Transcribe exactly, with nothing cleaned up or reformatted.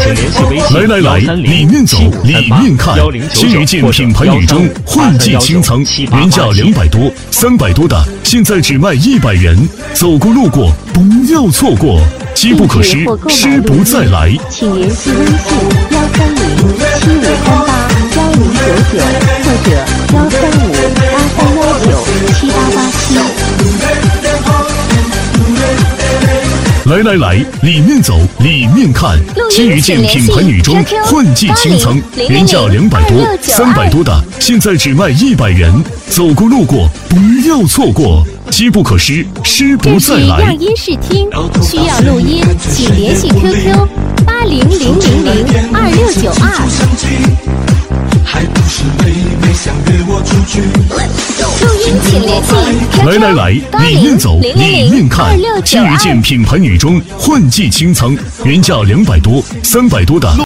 请联系微信来来来，里面走，里面看。新一件品牌女装换季清仓，原价两百多、三百多的，现在只卖一百元。走过路过不要错过，机不可失，失不再来。 请联系微信幺三零七五三八幺零九九或者幺三五八三幺九七八八七。 来来来，里面走，里面看。新一件品牌女装换季清仓，原价两百多、三百多的，现在只卖一百元。走过路过不要错过，机不可失，失不再来。 这是亚音视听，需要录音，请联系 Q Q 八零零零零二六九二。 还不是妹妹想约我出去。 录音请联系 Q Q 来来来，里面走，里面看。新一件品牌女装换季清仓，原价两百多、三百多的。